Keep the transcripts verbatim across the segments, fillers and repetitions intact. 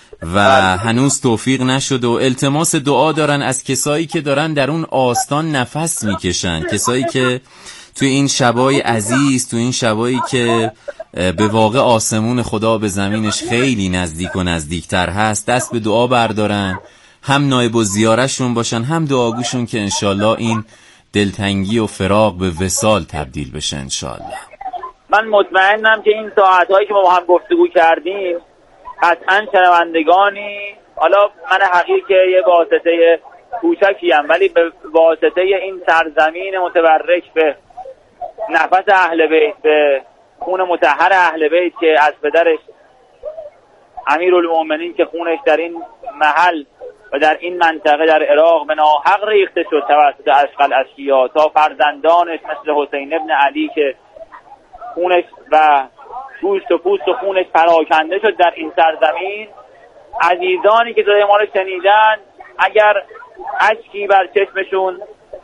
و هنوز توفیق نشد و التماس دعا دارن از کسایی که دارن در اون آستان نفس میکشن، کسایی که تو این شبای عزیز، تو این شبایی که به واقع آسمون خدا به زمینش خیلی نزدیک و نزدیکتر هست، دست به دعا بردارن، هم نایب و زیارشون باشن، هم دعاگوشون که انشالله این دلتنگی و فراق به وصال تبدیل بشه انشالله. من مطمئنم که این ساعتهایی که ما با هم گفتگو کردیم قطعا شنوندگانی، حالا من حقیر که یه واسطه کوچکیم، ولی به واسطه این سرزمین متبرک به نفس اهل بیت، به خون مطهر اهل بیت که از پدرش امیرالمومنین که خونش در این محل و در این منطقه در عراق به ناحق ریخته شد توسط اشقل اشقیا، تا فرزندانش مثل حسین ابن علی که خونش و گوشت و پوست و خونش پراکنده شد در این سرزمین. عزیزانی که صدای ما رو شنیدن، اگر اشکی بر چشمشون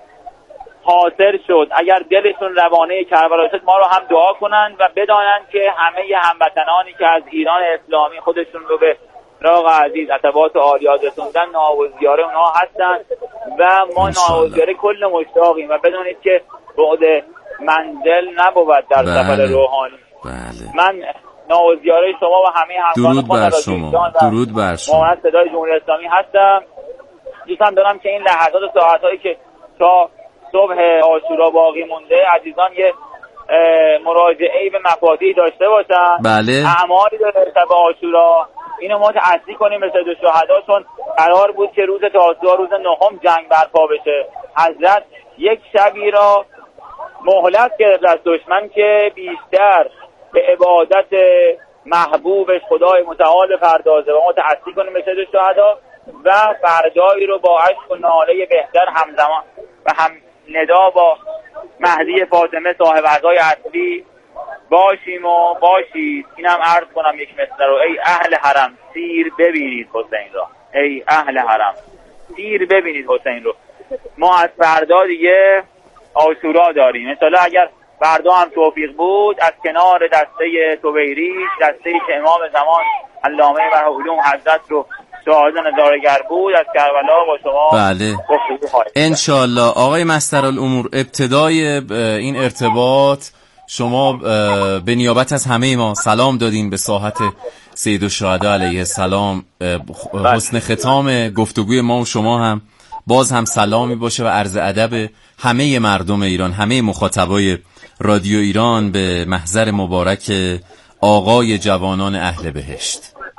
حاصل شد، اگر دلشون روانه کربلا شد، ما رو هم دعا کنن و بدانن که همه هموطنانی که از ایران اسلامی خودشون رو به عراق عزیز عتبات عالیات رسوندن ناوزیاره اونها هستن و ما ناوزیاره کل مشتاقیم و بدونید که بعد منزل نبود در بله. سفر روحانی. بله. من ناوزیاره شما و همه همکاران درود بر شما، درود بر شما. من صدای جمهوری اسلامی هستم. دوستم دارم که این لحظات و ساعت‌هایی که تا صبح عاشورا باقی مونده عزیزان یه مراجعه به مفاتیح داشته باشن. بله. اعمالی داره شب عاشورا، اینو ما تأسیس کنیم به سید الشهدا، چون قرار بود که روز تاسوعا روز نهم جنگ برپا بشه. حضرت یک شبی را مهلت گرفت از دشمن که بیشتر به عبادت محبوبش خدای متعال پردازه و ما تأسیس کنیم به سید الشهدا و فردایی رو با عشق و ناله بهتر همزمان و هم ندا با مهدی فاطمه صاحب عزای اصلی باشیم و باشید. اینم عرض کنم یک مثل رو: ای اهل حرم سیر ببینید حسین را، ای اهل حرم سیر ببینید حسین رو. ما از فردا دیگه عاشورا داریم انشالله. اگر فردا هم توفیق بود از کنار دسته توبیری، دسته که امام زمان علامه مرحوم حضرت رو شاهد نظاره‌گر بود، از کربلا با شما بله انشالله. آقای مسترالامور، ابتدای این ارتباط شما به نیابت از همه ما سلام دادین به ساحت سید الشهدا علیه السلام. حسن ختام گفتگوی ما و شما هم باز هم سلامی باشه و عرض ادب همه مردم ایران، همه مخاطبای رادیو ایران به محضر مبارک آقای جوانان اهل بهشت.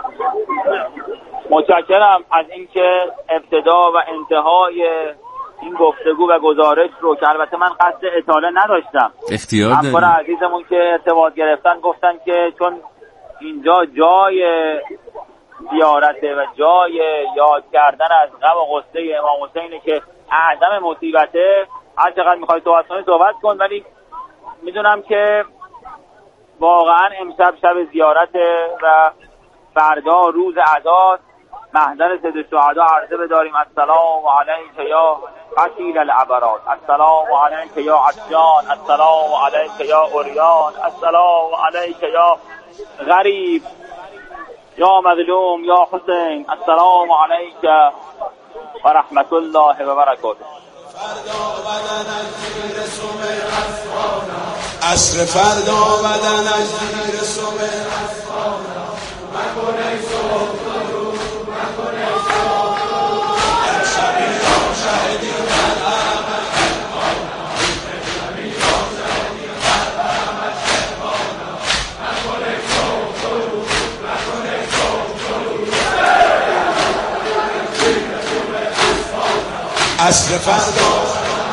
متشکرم از اینکه ابتدا و انتهای این گفتگو و گزارش رو که البته من قصد اطاله نداشتم، اختیار دارید. همکار عزیزمون که ارتباط گرفتن گفتن که چون اینجا جای زیارته و جای یاد کردن از غم و غصه امام حسینه که اعظم مصیبته، هر چقدر میخوای صحبت کنی صحبت کن، ولی میدونم که واقعا امشب شب زیارته و فردا روز عزا محضر سید الشهدا عرضه بداریم: السلام علیک یا قتیل العبرات، السلام علیک یا عطشان، السلام علیک یا عریان، السلام علیک یا غریب، یا مظلوم، یا حسین، السلام علیک و رحمت الله و برکاته. عصر فردا بدنش زیر سوم اسفانا مکنه صبح رو مکنه صبح شبی را شهدی در عمل شهبانا شبی را شهدی در عمل شهبانا مکنه صبح رو مکنه صبح رو زیر سوم اسفانا عصر فردا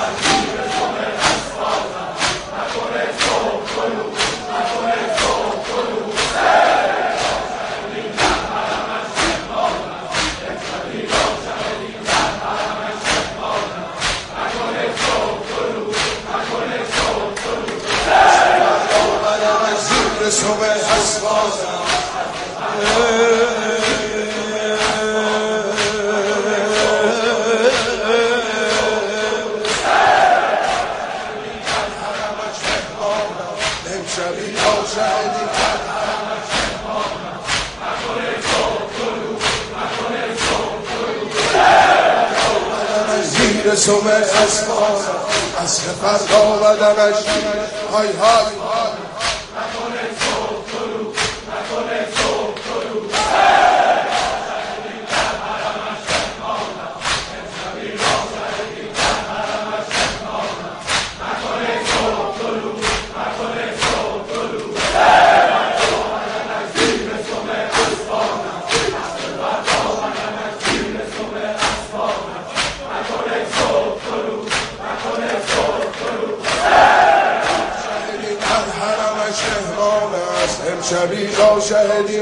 صبح اسفانا زیر صبح اسمان عصر فردا بدنش های های نکنه صبح طلوع نکنه صبح طلوع امشبی را شهدی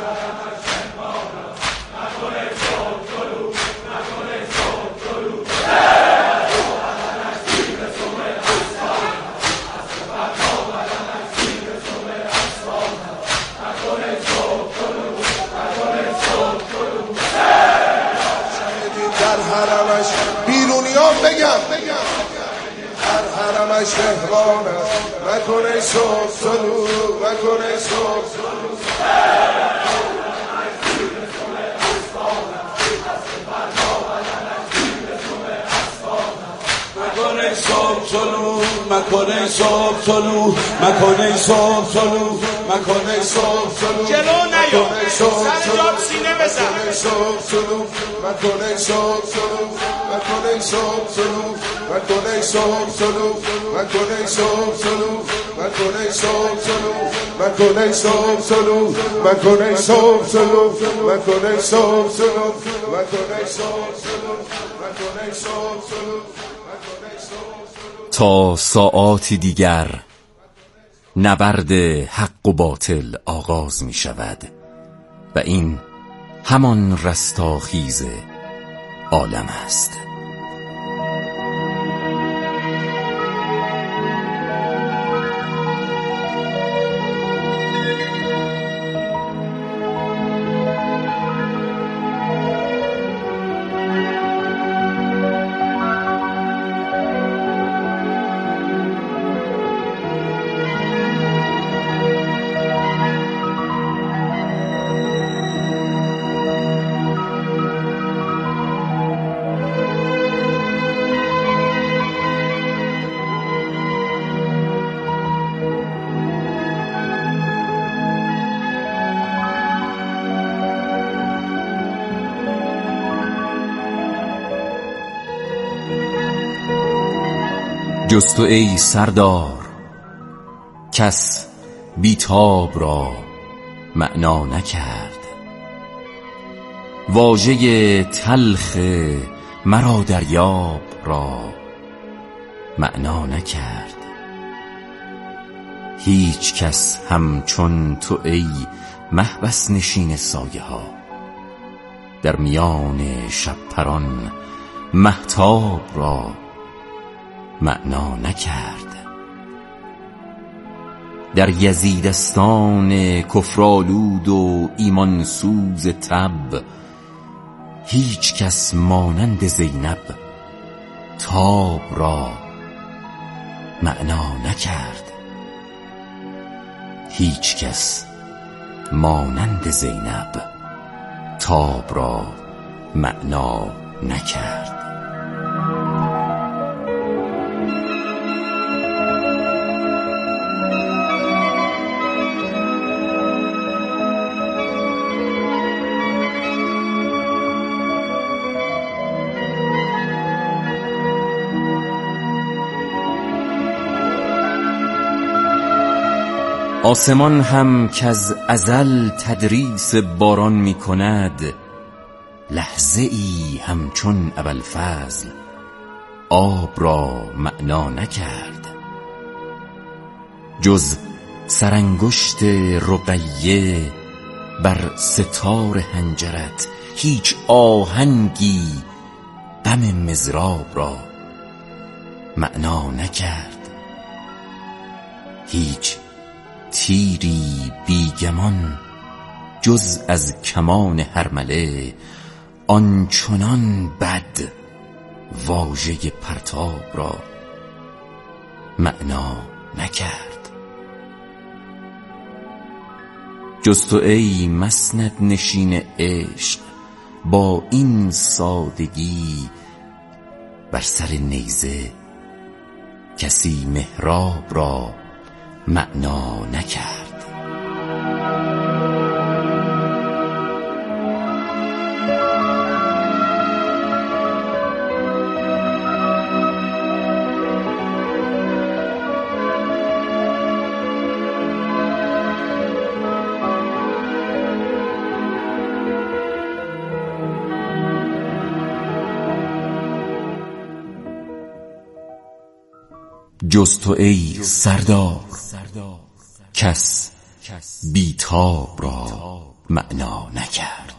در حرمش بیرونیان بگم در حرمش مهمان است نکنه صبح طلوع نکنه صبح طلوع مکنه صبح طلوع مکنه صبح طلوع مکنه صبح طلوع مکنه صبح طلوع جلو نیو سر جاب سینه بزن صبح طلوع مکنه صبح طلوع مکنه صبح طلوع مکنه صبح طلوع مکنه صبح طلوع مکنه صبح طلوع مکنه صبح طلوع مکنه صبح طلوع مکنه صبح طلوع مکنه صبح طلوع مکنه صبح طلوع تا ساعاتی دیگر نبرد حق و باطل آغاز می شود و این همان رستاخیز عالم است. جز تو ای سردار کس بیتاب را معنا نکرد، واژه تلخ مرا دریاب را معنا نکرد. هیچ کس همچون تو ای محبس نشین سایه ها، در میان شب پران مهتاب را معنا نکرد. در یزیدستان کفرآلود و ایمان سوز تب، هیچ کس مانند زینب تاب را معنا نکرد. هیچ کس مانند زینب تاب را معنا نکرد. آسمان هم که از ازل تدریس باران می کند، لحظه ای همچون ابوالفضل آب را معنا نکرد. جز سرانگشت رقیه بر ستار حنجرت، هیچ آهنگی غم مضراب را معنا نکرد. هیچ تیری بیگمان جز از کمان هرمله، آنچنان بد واژه پرتاب را معنا نکرد. جز تو ای مسند نشین عشق، با این سادگی بر سر نیزه کسی محراب را معنا نکرد. جز تو ای سردار کس بیتاب را معنا نکرد.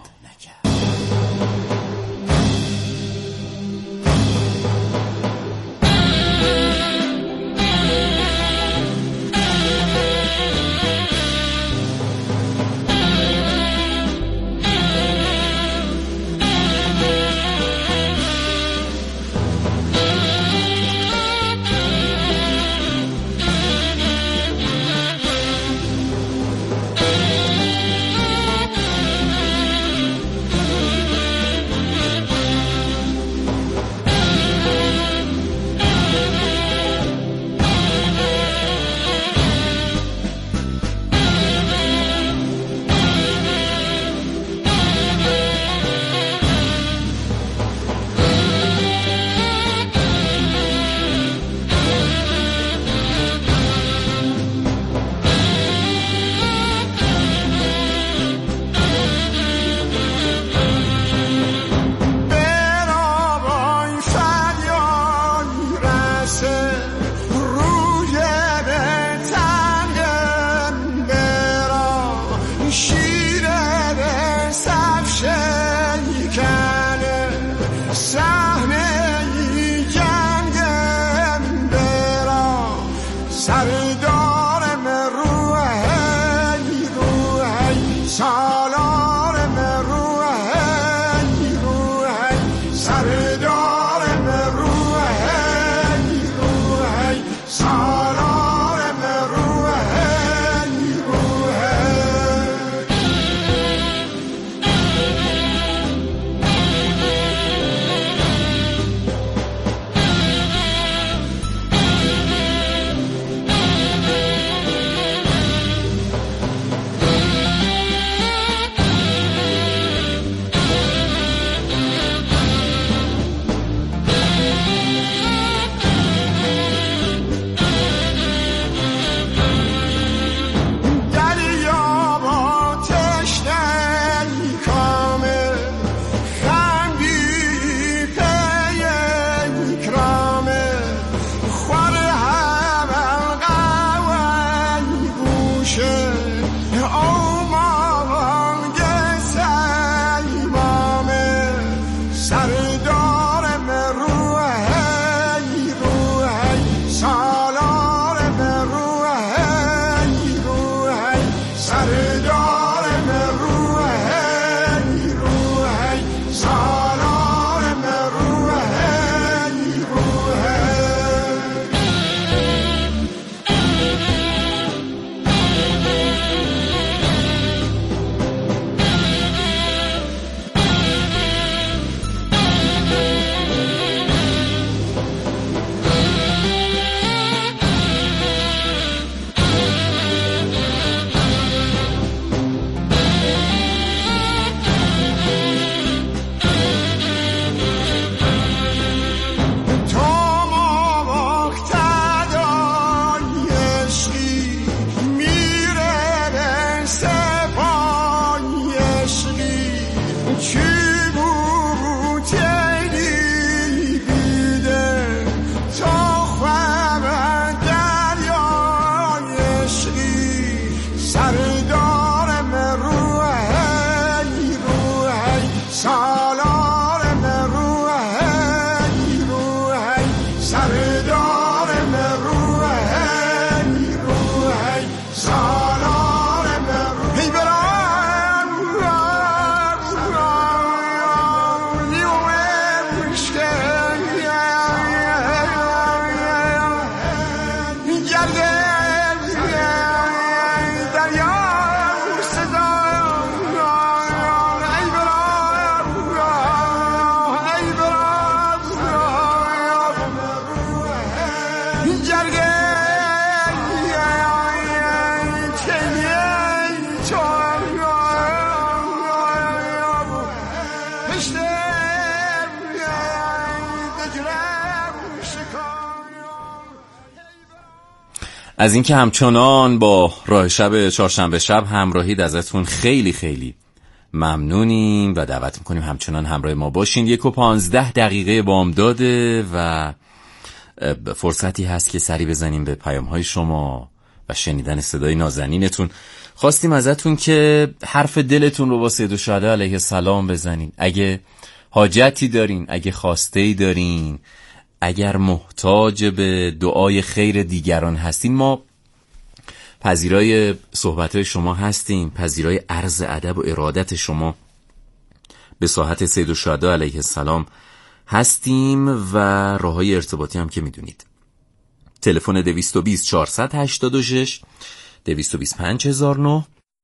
از اینکه همچنان با راه شب چهارشنبه شب همراهید ازتون خیلی خیلی ممنونیم و دعوت میکنیم همچنان همراه ما باشین. یک و پانزده دقیقه بامداده و فرصتی هست که سری بزنیم به پیام‌های شما و شنیدن صدای نازنینتون. خواستیم ازتون که حرف دلتون رو با سید الشهدا علیه السلام بزنین. اگه حاجتی دارین، اگه خواسته‌ای دارین، اگر محتاج به دعای خیر دیگران هستین، ما پذیرای صحبت‌های شما هستیم، پذیرای عرض ادب و ارادت شما به ساحت سید الشهدا علیه السلام هستیم و راههای ارتباطی هم که میدونید. تلفن دویست و بیست چهارصد و هشتاد و شش، دویست و بیست پنج هزار و نه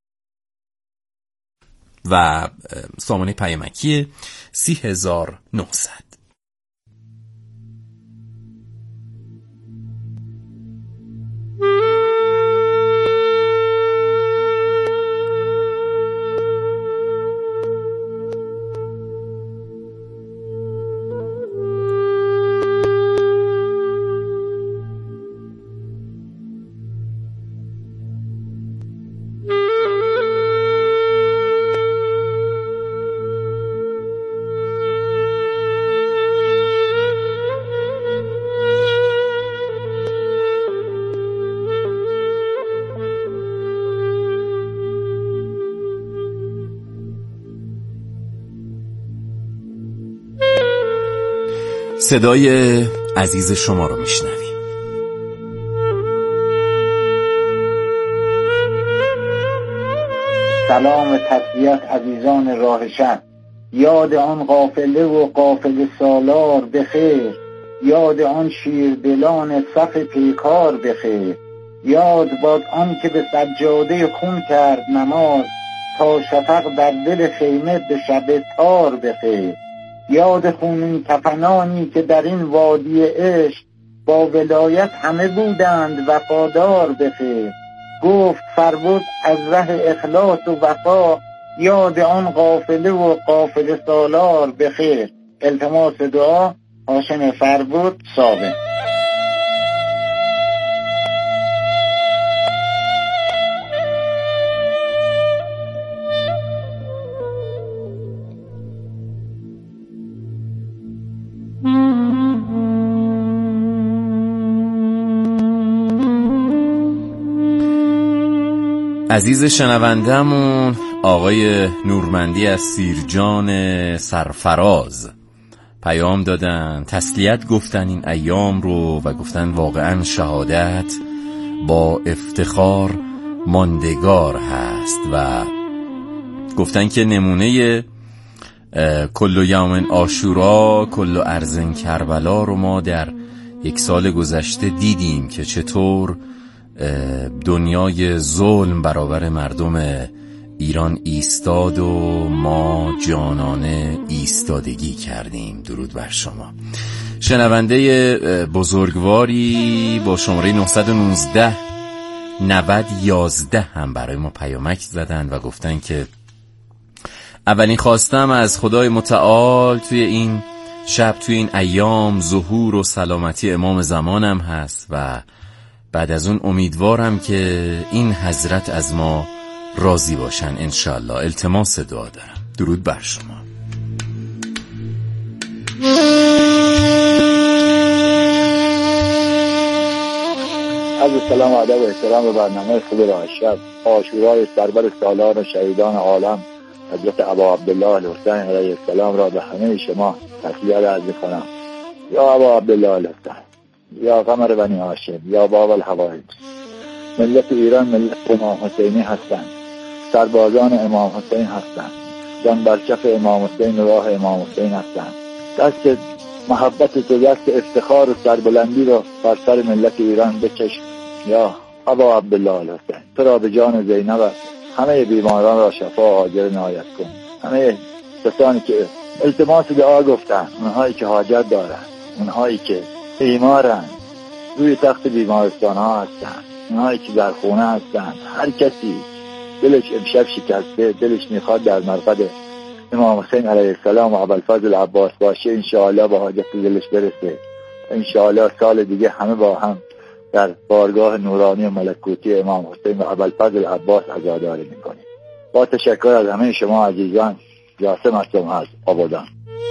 و سامانه پیامکی سی هزار و نهصد. صدای عزیز شما رو میشنویم. سلام و تسلیت عزیزان راه شب. یاد آن قافله و قافله سالار بخیر، یاد آن شیردلان صف پیکار بخیر، یاد باد آن که به سجاده خون کرد نماز، تا شفق در دل خیمه به شب تار بخیر، یاد خونین کفنانی که در این وادی عشق با ولایت همه بودند وفادار بخیر، گفت فربد از ره اخلاص و وفا، یاد آن قافله و قافله سالار بخیر. التماس دعا هاشم فربد صابه. عزیز شنوندمون آقای نورمندی از سیرجان سرفراز پیام دادن، تسلیت گفتن این ایام رو و گفتن واقعا شهادت با افتخار ماندگار هست و گفتن که نمونه کل یوم عاشورا کل ارض کربلا رو ما در یک سال گذشته دیدیم که چطور دنیای ظلم برابر مردم ایران ایستاد و ما جانانه ایستادگی کردیم. درود بر شما. شنونده بزرگواری با شماره نه یک نه نود یازده هم برای ما پیامک زدن و گفتن که اولین خواستم از خدای متعال توی این شب، توی این ایام، ظهور و سلامتی امام زمانم هست و بعد از اون امیدوارم که این حضرت از ما راضی باشن انشالله. التماس دعا دارم. درود بر شما. عرض سلام و ادب و احترام به برنامه خوب راه شب. عاشورای سربر سالار و شهیدان عالم حضرت ابا عبدالله الحسین علیه السلام را به همه شما تسلیت عرض می‌کنم. یا ابا عبدالله الحسین، یا قمر بنی هاشم، یا باب الحوائج. ملت ایران ملت امام حسینی هستند، سربازان امام حسین هستند، جان برکف امام حسین، راه امام حسین هستند. دست محبت تو، دست افتخار و سربلندی رو بر سر ملت ایران بکش. یا ابا عبدالله الحسین، تو را به جان زینب همه بیماران را شفا عاجل عنایت کن. همه کسانی که التماس دعا گفتن، اونهایی که حاجت دارن، اونهایی که بیمارن، روی تخت بیمارستان ها هستن، اونهایی که در خونه هستن، هر کسی دلش امشب شکسته، دلش میخواد در مرقد امام حسین علیه السلام و ابوالفضل عباس باشه، انشاءالله با حاجت دلش برسه. انشاءالله سال دیگه همه با هم در بارگاه نورانی و ملکوتی امام حسین و ابوالفضل عباس عزاداری میکنیم. با تشکر از همه شما عزیزان، جاسم هستم از آبادان.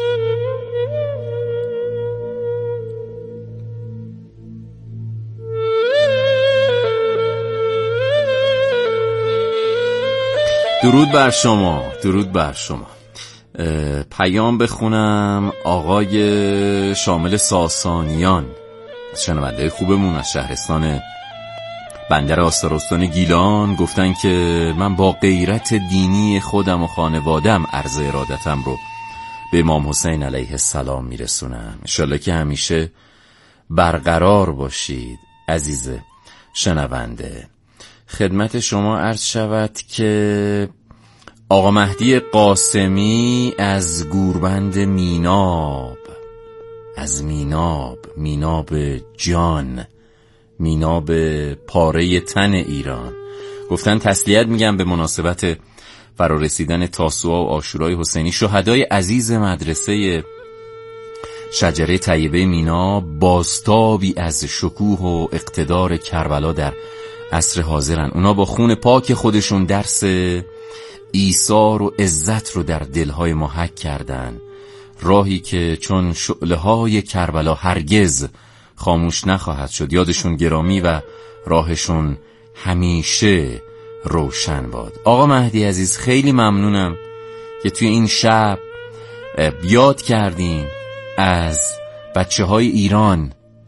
درود بر شما، درود بر شما. پیام بخونم. آقای شامل ساسانیان، شنونده خوبمون از شهرستان بندر آستارستان گیلان، گفتن که من با غیرت دینی خودم و خانوادم عرض ارادتم رو به امام حسین علیه السلام میرسونم. انشالله که همیشه برقرار باشید عزیز شنونده. خدمت شما عرض شود که آقا مهدی قاسمی از گوربند میناب، از میناب، میناب جان، میناب پاره تن ایران، گفتن تسلیت میگم به مناسبت فرارسیدن تاسوعا و عاشورای حسینی. شهدای عزیز مدرسه شجره طیبه میناب بازتابی از شکوه و اقتدار کربلا در عصر حاضرن. اونا با خون پاک خودشون درس ایثار و عزت رو در دلهای ما حک کردن، راهی که چون شعله‌های کربلا هرگز خاموش نخواهد شد. یادشون گرامی و راهشون همیشه روشن باد. آقا مهدی عزیز، خیلی ممنونم که توی این شب یاد کردین از بچه های ایران،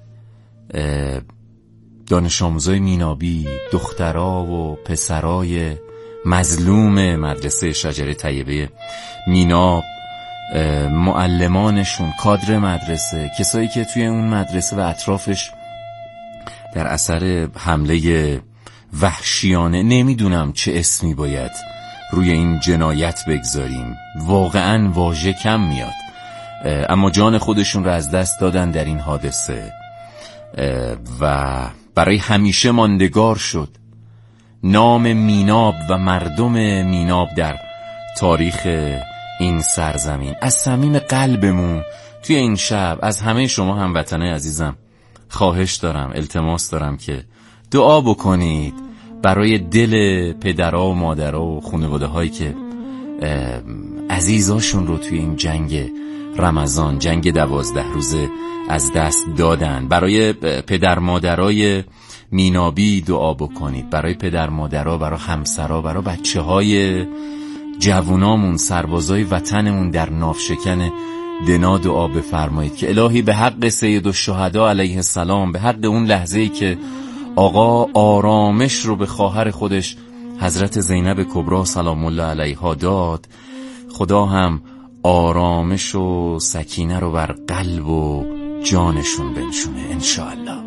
دانش آموزای مینابی، دخترها و پسرای مظلوم مدرسه شجره طیبه میناب، معلمانشون، کادر مدرسه، کسایی که توی اون مدرسه و اطرافش در اثر حمله وحشیانه، نمیدونم چه اسمی باید روی این جنایت بگذاریم، واقعا واژه کم میاد، اما جان خودشون رو از دست دادن در این حادثه و برای همیشه ماندگار شد نام میناب و مردم میناب در تاریخ این سرزمین. از صمیم قلبمون توی این شب از همه شما هموطنای عزیزم خواهش دارم، التماس دارم که دعا بکنید برای دل پدرها و مادرها و خانواده هایی که عزیزاشون رو توی این جنگ رمضان، جنگ دوازده روزه از دست دادن. برای پدر مادرای مینابی دعا بکنید، برای پدر مادرها، برای همسرها، برای بچه های جوونامون، سربازای وطنمون در نافشکن دنا دعا بفرمایید که الهی به حق سید الشهدا علیه السلام، به حق اون لحظه‌ای که آقا آرامش رو به خواهر خودش حضرت زینب کبری سلام الله علیها داد، خدا هم آرامش و سکینه رو بر قلب و جانشون بنشونه انشاءالله.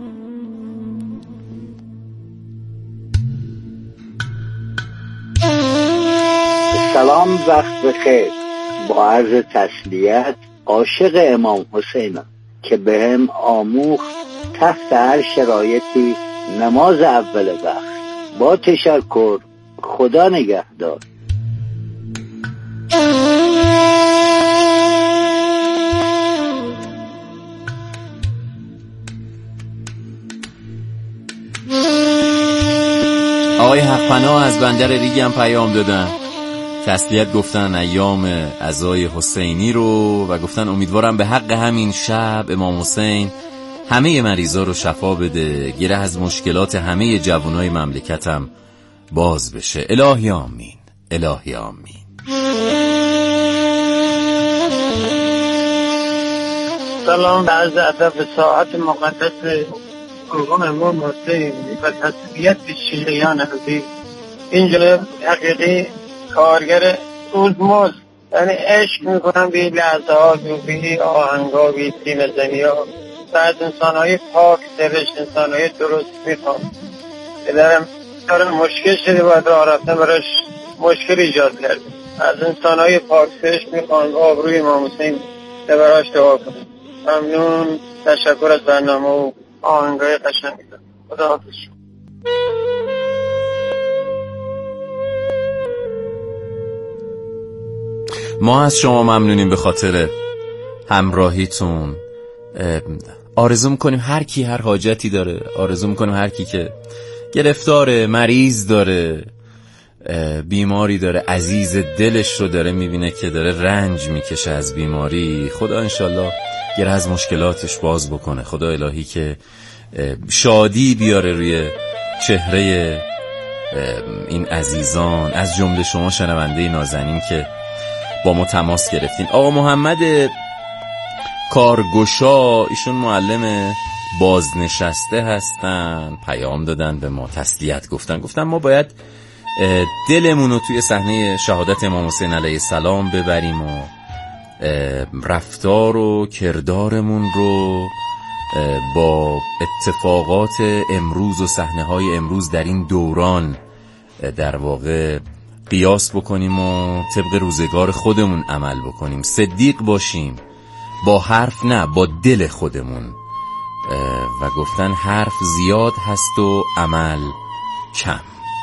سلام، وقت بخیر. با عرض تسلیت، عاشق امام حسینم که به هم آموخت تحت هر شرایطی نماز اول وقت. با تشکر، خدا نگهدار. آقای حق‌پناه از بندر ریگ هم پیام دادن، تسلیت گفتن ایام عزای حسینی رو و گفتن امیدوارم به حق همین شب امام حسین همه مریضا رو شفا بده، گره از مشکلات همه جوانای مملکتم باز بشه. الهی آمین، الهی آمین. سلام و عرض ادب به ساعت مقدس مرحوم امام حسین و تسلیت به شیعیان عزیز. این جناب حقیقی کارگر اوزموز، یعنی عشق میکنم به لحظه ها، به آهنگ ها، به تیم زنی ها و از انسان های پاک سرشت، انسان های درست میخوام. پدرم دارم مشکل شده باید راه رفتن براش مشکل ایجاد کرده. از انسان های پاک سرشت میخوام آبروی امام حسین براش دعا کنم. ممنون، تشکر از برنامه و آهنگ های قشنگ. خدا حافظ. ما از شما ممنونیم به خاطر همراهیتون. آرزو میکنیم هر کی هر حاجتی داره، آرزو میکنیم هر کی که گرفتاره، مریض داره، بیماری داره، عزیز دلش رو داره میبینه که داره رنج میکشه از بیماری، خدا انشالله گره از مشکلاتش باز بکنه. خدا الهی که شادی بیاره روی چهره این عزیزان، از جمله شما شنونده نازنین که با ما تماس گرفتین. آقا محمد کارگشا، ایشون معلم بازنشسته هستن، پیام دادن به ما، تسلیت گفتن، گفتن ما باید دلمون رو توی صحنه شهادت امام حسین علیه السلام ببریم و رفتار و کردارمون رو با اتفاقات امروز و صحنه‌های امروز در این دوران در واقع قیاس بکنیم و طبق روزگار خودمون عمل بکنیم، صدیق باشیم، با حرف نه، با دل خودمون. و گفتن حرف زیاد هست و عمل کم.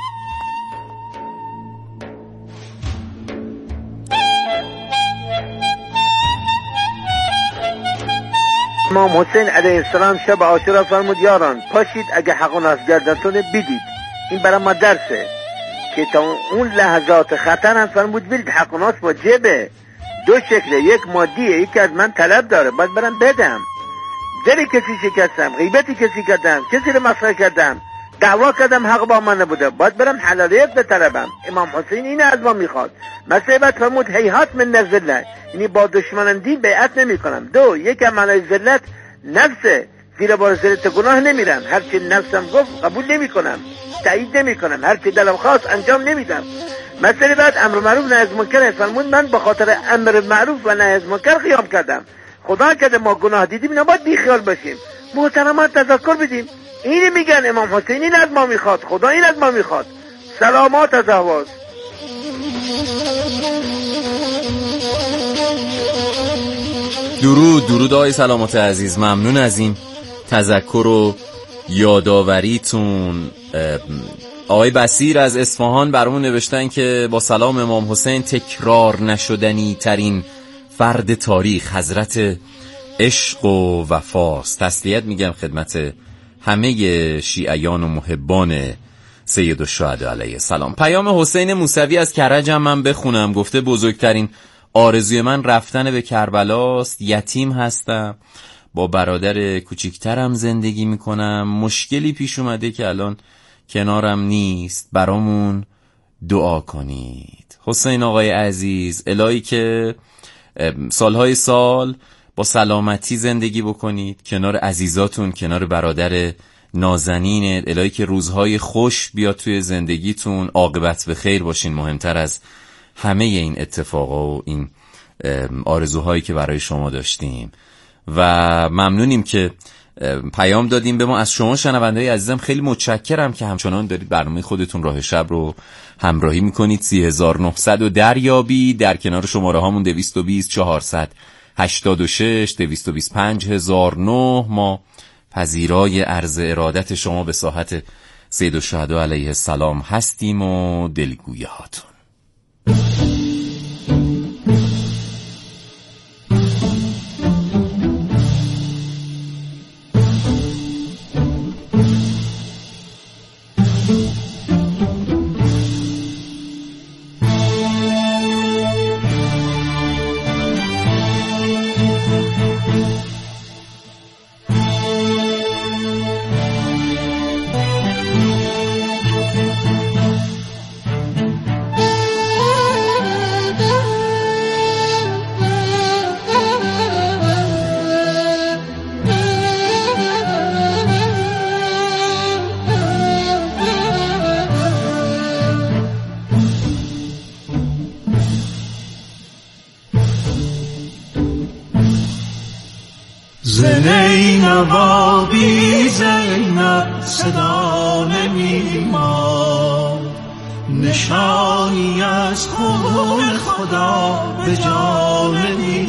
امام حسین علیه السلام شب عاشورا فرمود یاران پاشید اگه حقون از گردنتونه بدید. این برای ما درسه که تا اون لحظات خطر هم فرمود ولید حقوناس واجبه. دو شکله، یک مادیه، یک از من طلب داره، باید برم بدم. دل کسی شکستم، غیبتی کسی کردم، کسی رو مسخره کردم، دعوا کردم، حق با من نبوده، باید برم حلالیت بطلبم. امام حسین این از ما میخواد. مثلا بعد فرمود هیهات من ذلت، یعنی با دشمنان دین بیعت نمی کنم. دو، یک معنای ذلت نفسه، زیر بار ذلت گناه نمیرم، هرچی نفسم گفت قبول نمی کنم، تایید نمی کنم، هرچی دلم خواست انجام نمیدم. مثلا بعد امر معروف نهی از منکر فرمود من به خاطر امر معروف و نهی از منکر قیام کردم. خدا کرده ما گناه دیدیم، اینا باید بیخیال باشیم، محترمات تذکر بدیم. اینی میگن امام حسین این از ما میخواد، خدا این از ما میخواد. سلامات از اهواز. درود درود آقای سلامات عزیز، ممنون از این تذکر و یاداوریتون. آقای بصیر از اصفهان برامون نوشتن که با سلام امام حسین تکرار نشدنی ترین فرد تاریخ، حضرت عشق و وفاست. تسلیت میگم خدمت همه شیعیان و محبان سید الشهدا علیه السلام. پیام حسین موسوی از کرج هم من بخونم. گفته بزرگترین آرزوی من رفتن به کربلاست، یتیم هستم، با برادر کوچیکترم زندگی میکنم، مشکلی پیش اومده که الان کنارم نیست، برامون دعا کنید. حسین آقای عزیز، الهی که سالهای سال با سلامتی زندگی بکنید کنار عزیزاتون، کنار برادر نازنین، الهی که روزهای خوش بیاد توی زندگیتون، عاقبت به خیر باشین. مهمتر از همه این اتفاقا و این آرزوهایی که برای شما داشتیم و ممنونیم که پیام دادیم به ما. از شما شنونده‌های عزیزم خیلی متشکرم که همچنان دارید برنامه خودتون راه شب رو همراهی میکنید. سی هزار و نهصد و دریابی در کنار شماره هامون دویست و بیست چهارصد هشتاد و شش دویست و بیست پنج هزار و نه. ما پذیرای عرض ارادت شما به ساحت سید الشهدا علیه السلام هستیم و دلگویه هاتون. زینبا بی زینب صدا نمی‌ماند، نشانی از خون خدا به جا نمی